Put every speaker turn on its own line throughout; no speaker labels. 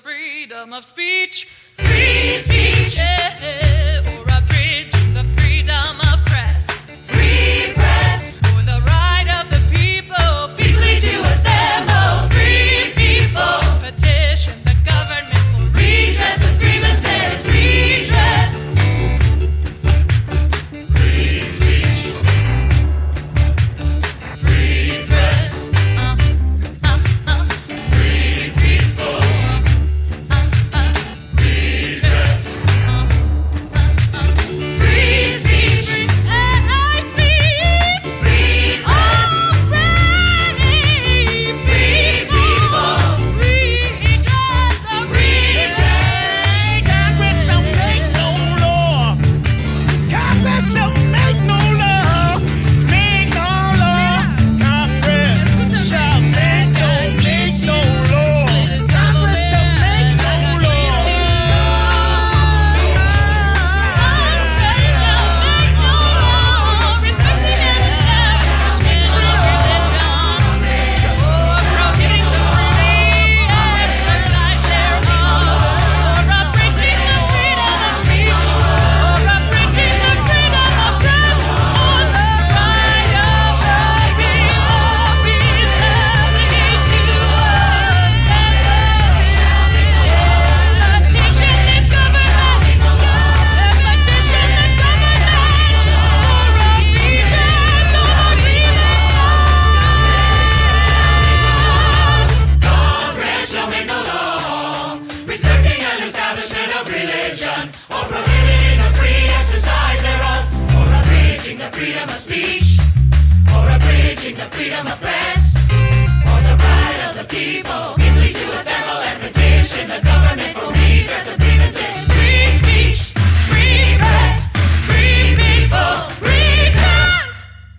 freedom of speech. Free speech. Or abridging the freedom of press. Free press. Or the right of the people peacefully to assemble. Free people. Petition the government for redress of grievances. Redress. Free speech. Free press. Free people. Redress. Free speech. I speak. Free press. Free people. Redress. Redress.
Congress shall make no law. Congress shall make no law. Make no law. Congress shall make no law. Congress shall make no law. Respecting an establishment of religion, or prohibiting the free exercise thereof, or abridging the freedom of speech, or abridging the freedom of press, or the right of the people easily to assemble and petition the government for redress of grievances. Free speech, free press, free people, redress.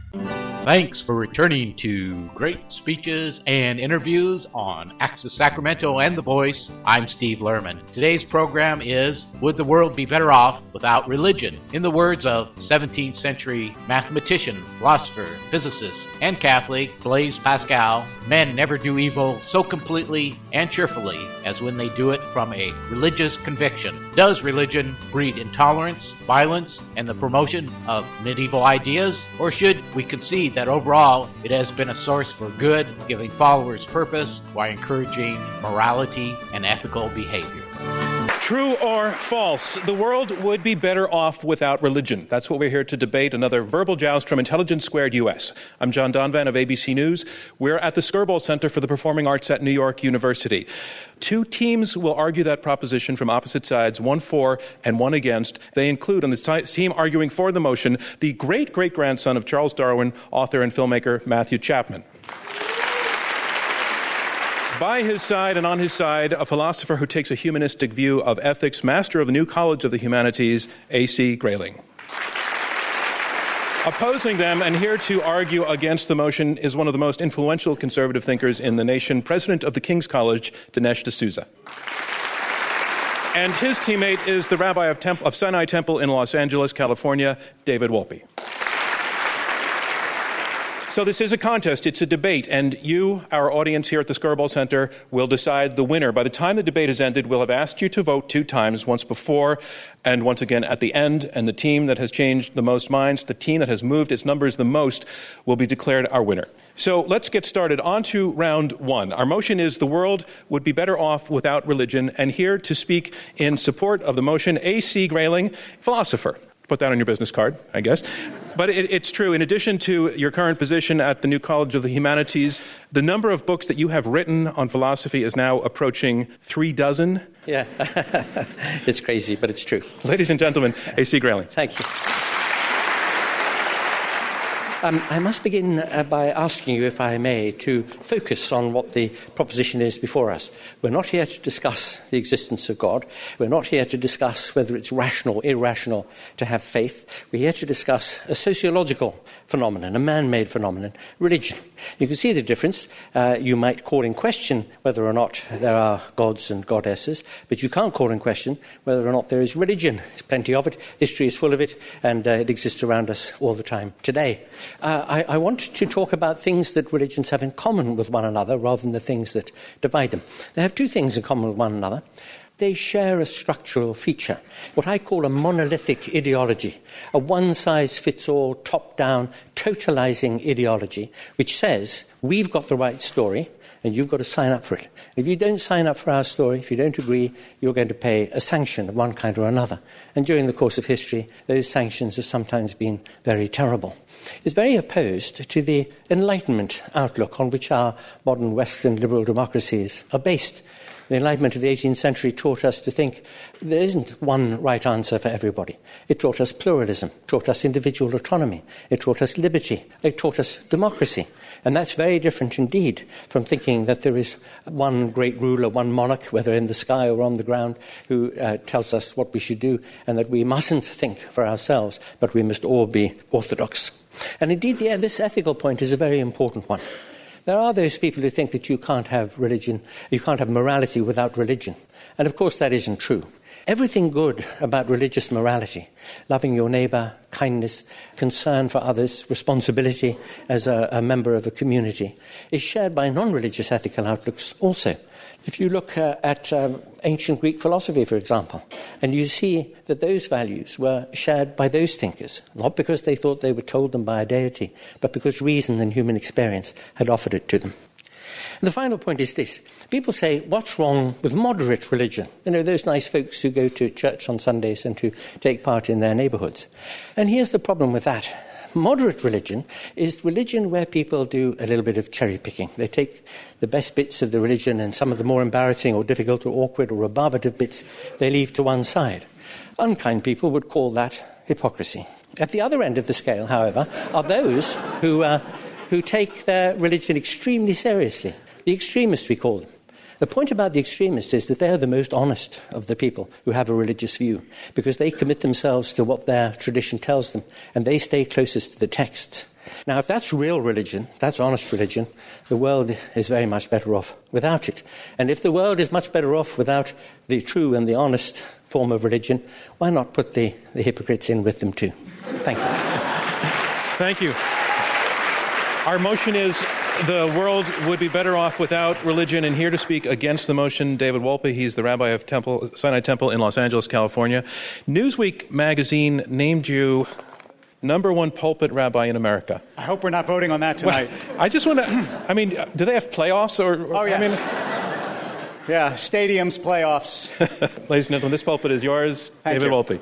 Thanks for returning to Great Speeches and Interviews on Access Sacramento and The Voice. I'm Steve Lerman. Today's program is Would the World Be Better Off Without Religion? In the words of 17th century mathematician, philosopher, physicist, and Catholic Blaise Pascal, men never do evil so completely and cheerfully as when they do it from a religious conviction. Does religion breed intolerance, violence, and the promotion of medieval ideas? Or should we concede that overall it has been a source for good, giving followers purpose while encouraging morality and ethical behavior?
True or false, the world would be better off without religion. That's what we're here to debate, another verbal joust from Intelligence Squared US. I'm John Donvan of ABC News. We're at the Skirball Center for the Performing Arts at New York University. Two teams will argue that proposition from opposite sides, one for and one against. They include, on the team arguing for the motion, the great-great-grandson of Charles Darwin, author and filmmaker Matthew Chapman. By his side and on his side, a philosopher who takes a humanistic view of ethics, master of the New College of the Humanities, A.C. Grayling. Opposing them and here to argue against the motion is one of the most influential conservative thinkers in the nation, president of the King's College, Dinesh D'Souza. And his teammate is the rabbi of Sinai Temple in Los Angeles, California, David Wolpe. So this is a contest, it's a debate, and you, our audience here at the Skirball Center, will decide the winner. By the time the debate has ended, we'll have asked you to vote 2 times, once before and once again at the end, and the team that has changed the most minds, the team that has moved its numbers the most, will be declared our winner. So let's get started. On to round 1. Our motion is the world would be better off without religion, and here to speak in support of the motion, A.C. Grayling, philosopher. Put that on your business card, I guess. But it's true. In addition to your current position at the New College of the Humanities, the number of books that you have written on philosophy is now approaching 3 dozen.
Yeah, it's crazy, but it's true.
Ladies and gentlemen, A.C. Grayling.
Thank you. I must begin by asking you, if I may, to focus on what the proposition is before us. We're not here to discuss the existence of God. We're not here to discuss whether it's rational or irrational to have faith. We're here to discuss a sociological phenomenon, a man-made phenomenon, religion. You can see the difference. You might call in question whether or not there are gods and goddesses, but you can't call in question whether or not there is religion. There's plenty of it. History is full of it, and it exists around us all the time today. I want to talk about things that religions have in common with one another rather than the things that divide them. They have two things in common with one another. They share a structural feature, what I call a monolithic ideology, a one-size-fits-all, top-down, totalizing ideology, which says, we've got the right story, and you've got to sign up for it. If you don't sign up for our story, if you don't agree, you're going to pay a sanction of one kind or another. And during the course of history, those sanctions have sometimes been very terrible. It's very opposed to the Enlightenment outlook on which our modern Western liberal democracies are based. The Enlightenment of the 18th century taught us to think there isn't one right answer for everybody. It taught us pluralism, taught us individual autonomy, it taught us liberty, it taught us democracy. And that's very different indeed from thinking that there is one great ruler, one monarch, whether in the sky or on the ground, who tells us what we should do, and that we mustn't think for ourselves, but we must all be orthodox. And indeed, this ethical point is a very important one. There are those people who think that you can't have religion, you can't have morality without religion. And of course that isn't true. Everything good about religious morality, loving your neighbour, kindness, concern for others, responsibility as a member of a community, is shared by non-religious ethical outlooks also. If you look at ancient Greek philosophy, for example, and you see that those values were shared by those thinkers, not because they thought they were told them by a deity, but because reason and human experience had offered it to them. And the final point is this. People say, what's wrong with moderate religion? You know, those nice folks who go to church on Sundays and who take part in their neighbourhoods. And here's the problem with that. Moderate religion is religion where people do a little bit of cherry-picking. They take the best bits of the religion and some of the more embarrassing or difficult or awkward or rebarbative bits they leave to one side. Unkind people would call that hypocrisy. At the other end of the scale, however, are those who take their religion extremely seriously. The extremists, we call them. The point about the extremists is that they are the most honest of the people who have a religious view, because they commit themselves to what their tradition tells them, and they stay closest to the text. Now, if that's real religion, that's honest religion, the world is very much better off without it. And if the world is much better off without the true and the honest form of religion, why not put the hypocrites in with them too? Thank you.
Thank you. Our motion is the world would be better off without religion, and here to speak against the motion, David Wolpe. He's the rabbi of Sinai Temple in Los Angeles, California. Newsweek magazine named you #1 pulpit rabbi in America.
I hope we're not voting on that tonight.
Well, I just want to, do they have playoffs?
Oh, yes. Yeah, stadiums, playoffs.
Ladies and gentlemen, this pulpit is yours, David Wolpe.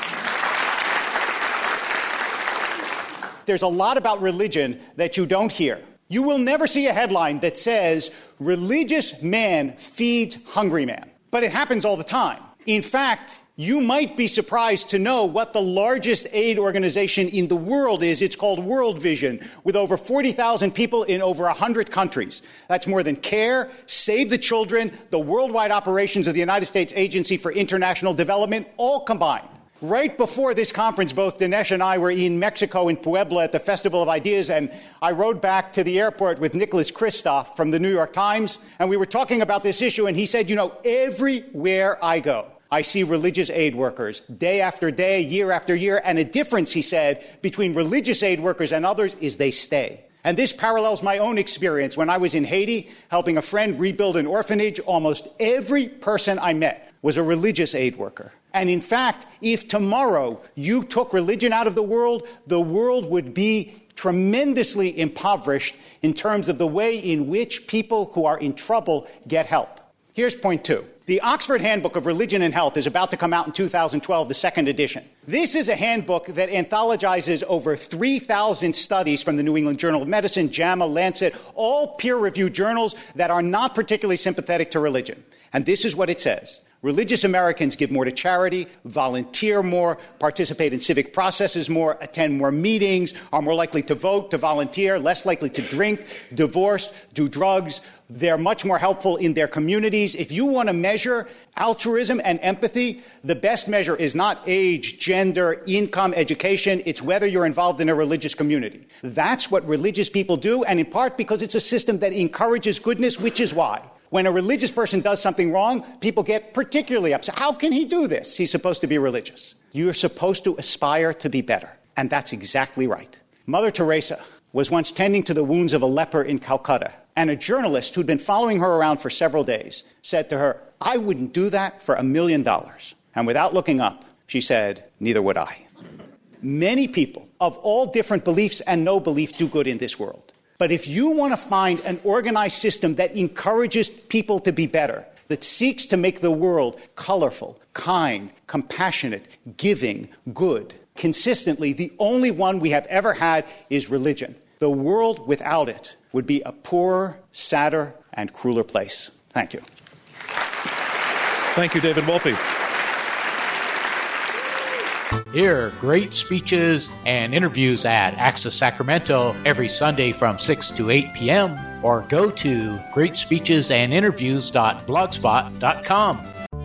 There's a lot about religion that you don't hear. You will never see a headline that says, religious man feeds hungry man. But it happens all the time. In fact, you might be surprised to know what the largest aid organization in the world is. It's called World Vision, with over 40,000 people in over 100 countries. That's more than CARE, Save the Children, the worldwide operations of the United States Agency for International Development, all combined. Right before this conference, both Dinesh and I were in Mexico, in Puebla, at the Festival of Ideas, and I rode back to the airport with Nicholas Kristof from the New York Times, and we were talking about this issue, and he said, everywhere I go, I see religious aid workers day after day, year after year, and a difference, he said, between religious aid workers and others is they stay. And this parallels my own experience. When I was in Haiti helping a friend rebuild an orphanage, almost every person I met was a religious aid worker. And in fact, if tomorrow you took religion out of the world would be tremendously impoverished in terms of the way in which people who are in trouble get help. Here's point 2. The Oxford Handbook of Religion and Health is about to come out in 2012, the second edition. This is a handbook that anthologizes over 3,000 studies from the New England Journal of Medicine, JAMA, Lancet, all peer-reviewed journals that are not particularly sympathetic to religion. And this is what it says. Religious Americans give more to charity, volunteer more, participate in civic processes more, attend more meetings, are more likely to vote, to volunteer, less likely to drink, divorce, do drugs. They're much more helpful in their communities. If you want to measure altruism and empathy, the best measure is not age, gender, income, education. It's whether you're involved in a religious community. That's what religious people do, and in part because it's a system that encourages goodness, which is why when a religious person does something wrong, people get particularly upset. How can he do this? He's supposed to be religious. You're supposed to aspire to be better. And that's exactly right. Mother Teresa was once tending to the wounds of a leper in Calcutta, and a journalist who'd been following her around for several days said to her, "I wouldn't do that for $1 million. And without looking up, she said, "Neither would I." Many people of all different beliefs and no belief do good in this world. But if you want to find an organized system that encourages people to be better, that seeks to make the world colorful, kind, compassionate, giving, good, consistently, the only one we have ever had is religion. The world without it would be a poorer, sadder, and crueler place. Thank you.
Thank you, David Wolpe.
Hear great speeches and interviews at Access Sacramento every Sunday from 6 to 8 p.m. or go to greatspeechesandinterviews.blogspot.com.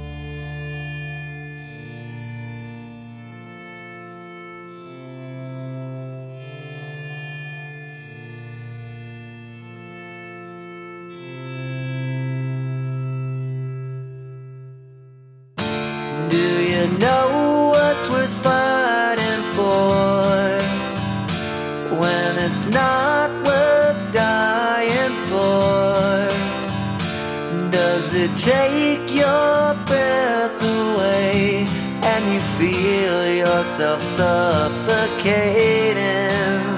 Do you know what's worth fighting for when it's not worth dying for? Does it take your breath away and you feel yourself suffocating?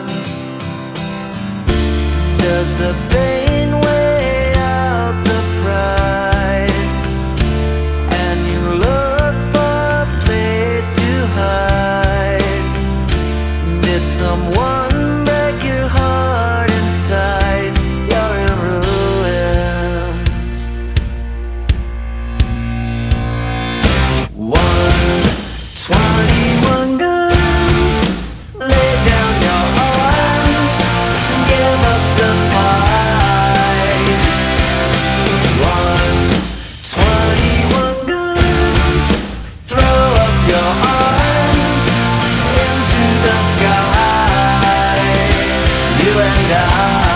Does the pain weigh out the pride and you look for a place to hide? Did someone break your heart inside? You're in ruins. 121 guns, lay down your arms, give up the fight. 121 guns, throw up your arms into the sky. You and I.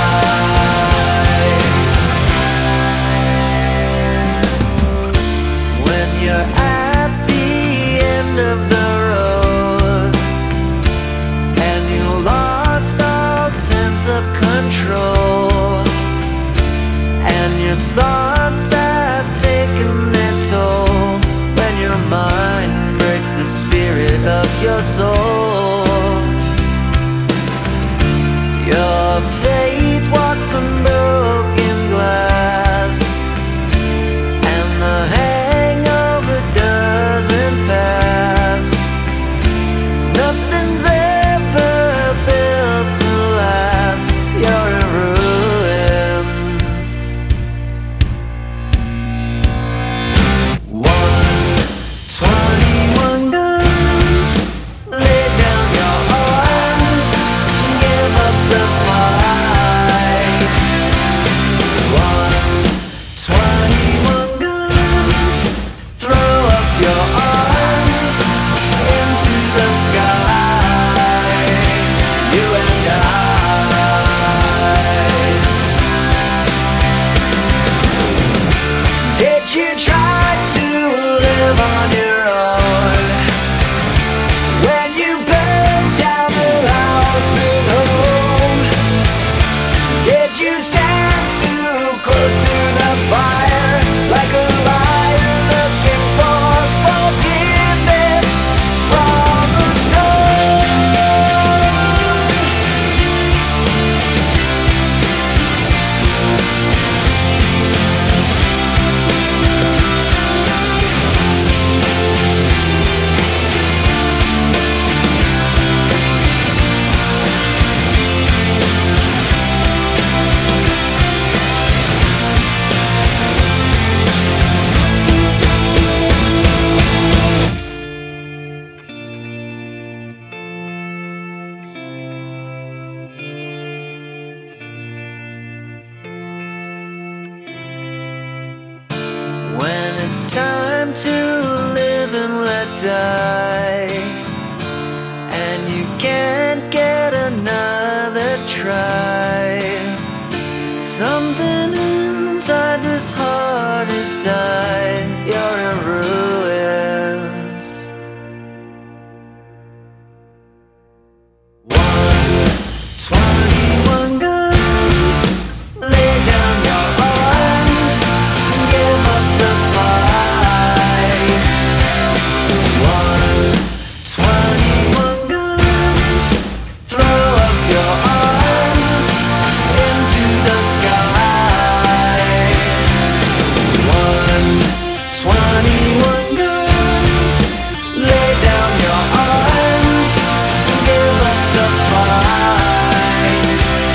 When you're at the end of the road and you lost all sense of control and your thoughts have taken their toll, when your mind breaks the spirit of your soul, your faith walks on broken glass and the hangover doesn't pass. Nothing's ever built to last. You're in ruins. 121 guns, lay down your arms, give up the fight. 121 guns, throw up your arms into the sky. You and I. Did you try to live on your own when you burned down the house at home? Did you stand too close to the fire like a liar looking for forgiveness from the stone? When it's time to live and let die, and you can't get another try, something inside this heart has died. You're in ruins. 21 guns, lay down your arms, give up the fight. 21 guns, throw up your arms into the sky. 21 guns, lay down your arms, give up the fight.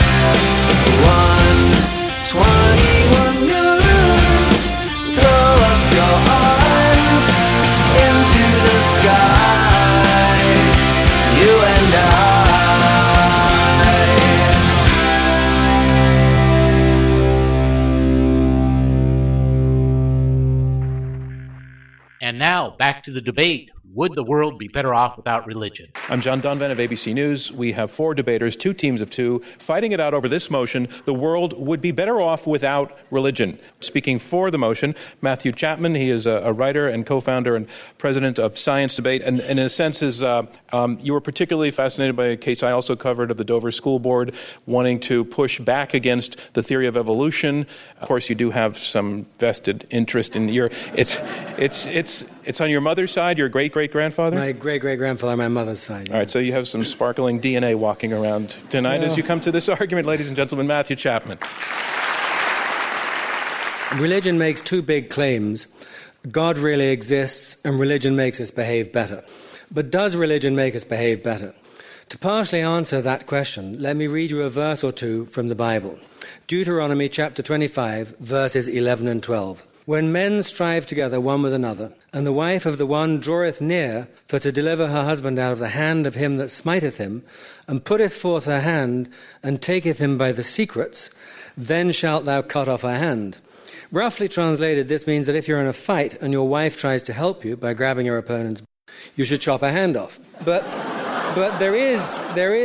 21 guns, throw up your arms into the sky. You and I.
And now, back to the debate. Would the world be better off without religion?
I'm John Donvan of ABC News. We have 4 debaters, 2 teams of 2, fighting it out over this motion: the world would be better off without religion. Speaking for the motion, Matthew Chapman. He is a writer and co-founder and president of Science Debate, and in a sense you were particularly fascinated by a case I also covered of the Dover School Board wanting to push back against the theory of evolution. Of course, you do have some vested interest in your... It's on your mother's side, your great-great-grandfather?
My great-great-grandfather on my mother's side.
All right, so you have some sparkling DNA walking around tonight as you come to this argument, ladies and gentlemen. Matthew Chapman.
Religion makes 2 big claims. God really exists, and religion makes us behave better. But does religion make us behave better? To partially answer that question, let me read you a verse or 2 from the Bible. Deuteronomy chapter 25, verses 11 and 12. When men strive together one with another, and the wife of the one draweth near for to deliver her husband out of the hand of him that smiteth him, and putteth forth her hand, and taketh him by the secrets, then shalt thou cut off her hand. Roughly translated, this means that if you're in a fight and your wife tries to help you by grabbing your opponent's, you should chop her hand off. But there is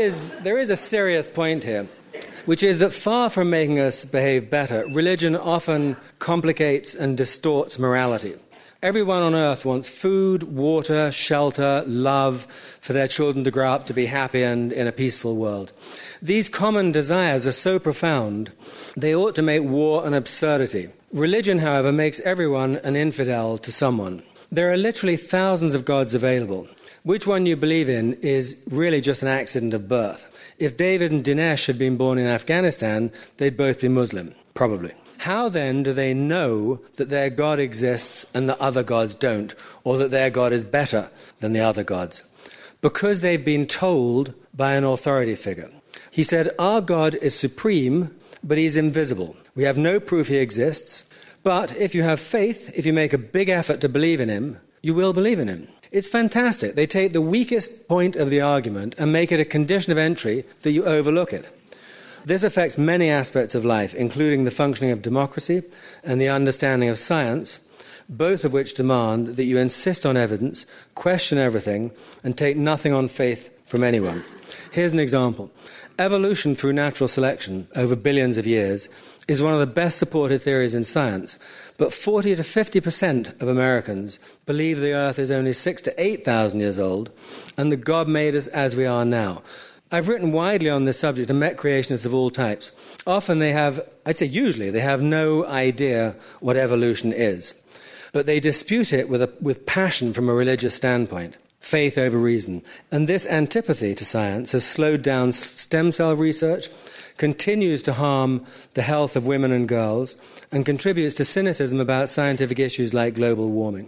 a serious point here, which is that far from making us behave better, religion often complicates and distorts morality. Everyone on earth wants food, water, shelter, love for their children to grow up to be happy and in a peaceful world. These common desires are so profound, they ought to make war an absurdity. Religion, however, makes everyone an infidel to someone. There are literally thousands of gods available. Which one you believe in is really just an accident of birth. If David and Dinesh had been born in Afghanistan, they'd both be Muslim, probably. How then do they know that their God exists and the other gods don't, or that their God is better than the other gods? Because they've been told by an authority figure. He said, our God is supreme, but he's invisible. We have no proof he exists, but if you have faith, if you make a big effort to believe in him, you will believe in him. It's fantastic. They take the weakest point of the argument and make it a condition of entry that you overlook it. This affects many aspects of life, including the functioning of democracy and the understanding of science, both of which demand that you insist on evidence, question everything, and take nothing on faith from anyone. Here's an example. Evolution through natural selection over billions of years is one of the best supported theories in science, but 40 to 50% of Americans believe the Earth is only 6,000 to 8,000 years old and that God made us as we are now. I've written widely on this subject and met creationists of all types. Often they have, I'd say usually, they have no idea what evolution is, but they dispute it with passion from a religious standpoint. Faith over reason. And this antipathy to science has slowed down stem cell research, continues to harm the health of women and girls, and contributes to cynicism about scientific issues like global warming.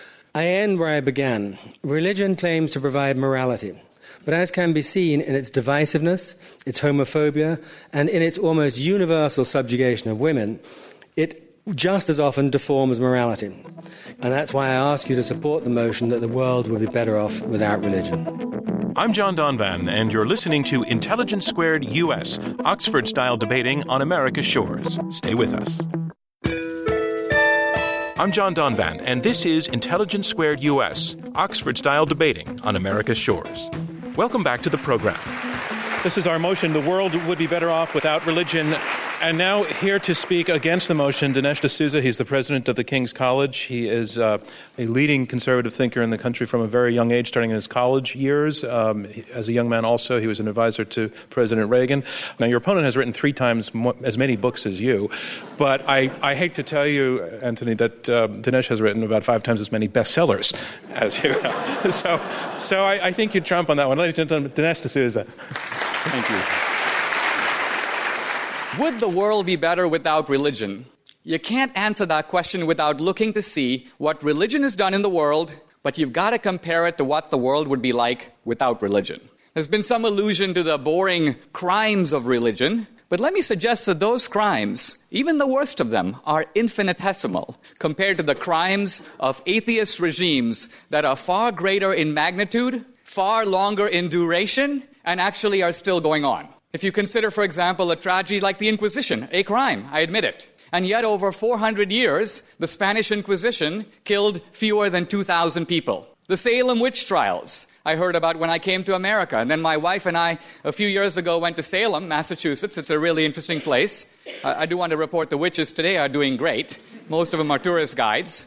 I end where I began. Religion claims to provide morality, but as can be seen in its divisiveness, its homophobia, and in its almost universal subjugation of women, it just as often deforms morality. And that's why I ask you to support the motion that the world would be better off without religion.
I'm John Donvan, and you're listening to Intelligence Squared U.S., Oxford-style debating on America's shores. Stay with us. I'm John Donvan, and this is Intelligence Squared U.S., Oxford-style debating on America's shores. Welcome back to the program. This is our motion, the world would be better off without religion. And now here to speak against the motion, Dinesh D'Souza. He's the president of the King's College. He is a leading conservative thinker in the country from a very young age, starting in his college years. As a young man also, he was an advisor to President Reagan. Now, your opponent has written 3 times as many books as you, but I hate to tell you, Anthony, that Dinesh has written about 5 times as many bestsellers as you have. So I think you trump on that one. Ladies and gentlemen, Dinesh D'Souza. Thank you.
Would the world be better without religion? You can't answer that question without looking to see what religion has done in the world, but you've got to compare it to what the world would be like without religion. There's been some allusion to the boring crimes of religion, but let me suggest that those crimes, even the worst of them, are infinitesimal compared to the crimes of atheist regimes that are far greater in magnitude, far longer in duration, and actually are still going on. If you consider, for example, a tragedy like the Inquisition, a crime, I admit it. And yet over 400 years, the Spanish Inquisition killed fewer than 2,000 people. The Salem witch trials, I heard about when I came to America. And then my wife and I, a few years ago, went to Salem, Massachusetts. It's a really interesting place. I do want to report the witches today are doing great. Most of them are tourist guides.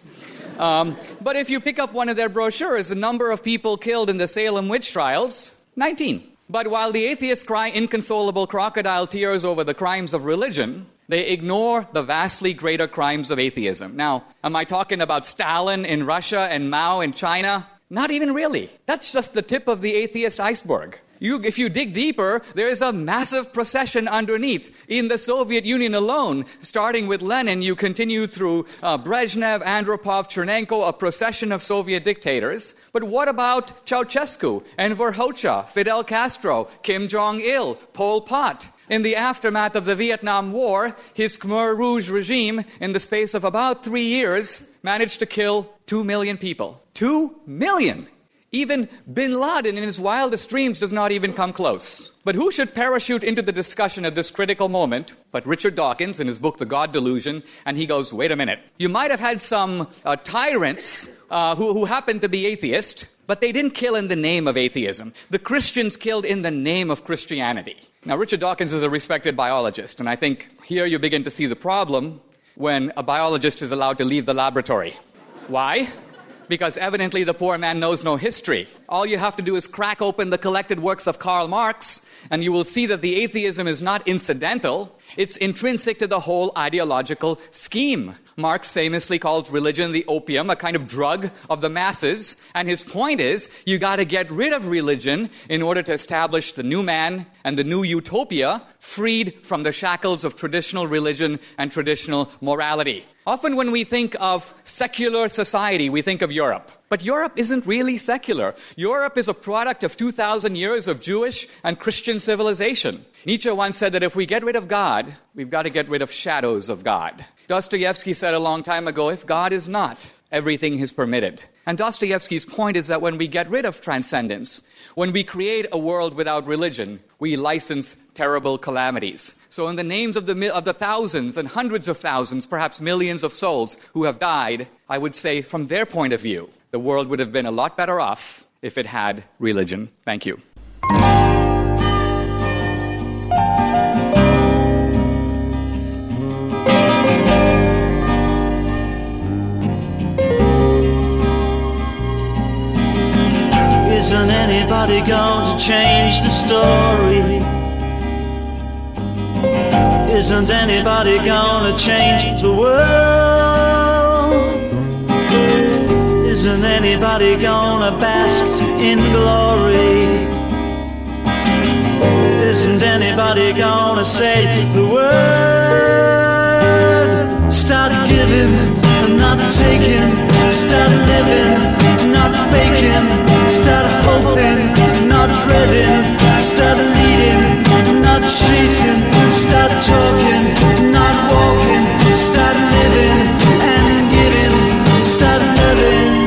But if you pick up one of their brochures, the number of people killed in the Salem witch trials, 19. But while the atheists cry inconsolable crocodile tears over the crimes of religion, they ignore the vastly greater crimes of atheism. Now, am I talking about Stalin in Russia and Mao in China? Not even really. That's just the tip of the atheist iceberg. If you dig deeper, there is a massive procession underneath. In the Soviet Union alone, starting with Lenin, you continue through Brezhnev, Andropov, Chernenko, a procession of Soviet dictators. But what about Ceausescu, Enver Hoxha, Fidel Castro, Kim Jong-il, Pol Pot? In the aftermath of the Vietnam War, his Khmer Rouge regime, in the space of about 3 years, managed to kill 2 million people. 2 million! Even bin Laden in his wildest dreams does not even come close. But who should parachute into the discussion at this critical moment but Richard Dawkins in his book, The God Delusion, and he goes, wait a minute. You might have had some tyrants who happened to be atheist, but they didn't kill in the name of atheism. The Christians killed in the name of Christianity. Now, Richard Dawkins is a respected biologist, and I think here you begin to see the problem when a biologist is allowed to leave the laboratory. Why? Because evidently the poor man knows no history. All you have to do is crack open the collected works of Karl Marx, and you will see that the atheism is not incidental. It's intrinsic to the whole ideological scheme. Marx famously calls religion the opium, a kind of drug of the masses. And his point is, you got to get rid of religion in order to establish the new man and the new utopia, freed from the shackles of traditional religion and traditional morality. Often when we think of secular society, we think of Europe. But Europe isn't really secular. Europe is a product of 2,000 years of Jewish and Christian civilization. Nietzsche once said that if we get rid of God, we've got to get rid of shadows of God. Dostoevsky said a long time ago, if God is not, everything is permitted. And Dostoevsky's point is that when we get rid of transcendence, when we create a world without religion, we license terrible calamities. So in the names of the thousands and hundreds of thousands, perhaps millions of souls who have died, I would say from their point of view, the world would have been a lot better off if it had religion. Thank you.
Isn't anybody going to change the story? Isn't anybody going to change the world? Isn't anybody going to bask in glory? Isn't anybody going to say the word? Start giving, not taking. Start living, not faking. Start hoping, not dreading. Start leading, not chasing. Start talking, not walking. Start living and giving. Start living.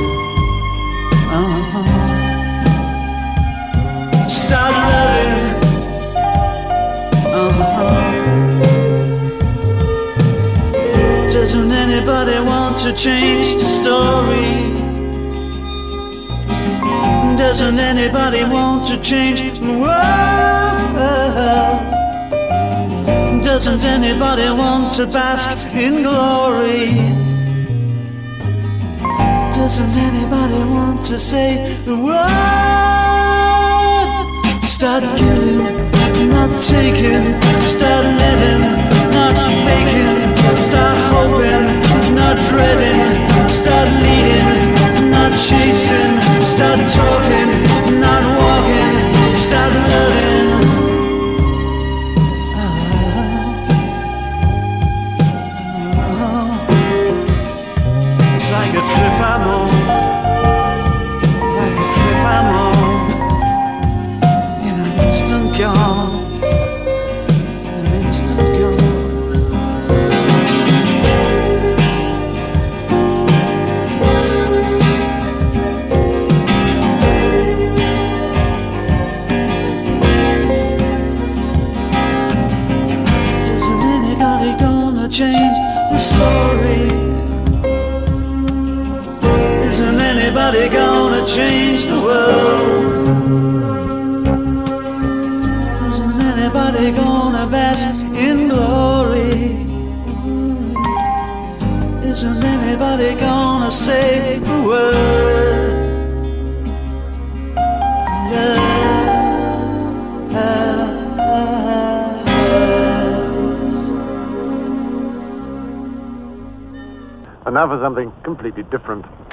Start loving. Doesn't anybody want to change the story? Doesn't anybody want to change the world?
Doesn't anybody want to bask in glory? Doesn't anybody want to say the word? Start giving, not taking. Start living, not faking. Start hoping, not dreading. Start leading, not chasing. Start talking, not walking. Start loving. It's like a trip I'm on. Like a trip I'm on. In an instant gone. In an instant gone. Change the story. Isn't anybody gonna change the world? Isn't anybody gonna bask in glory? Isn't anybody gonna say the word?
And now for something completely different.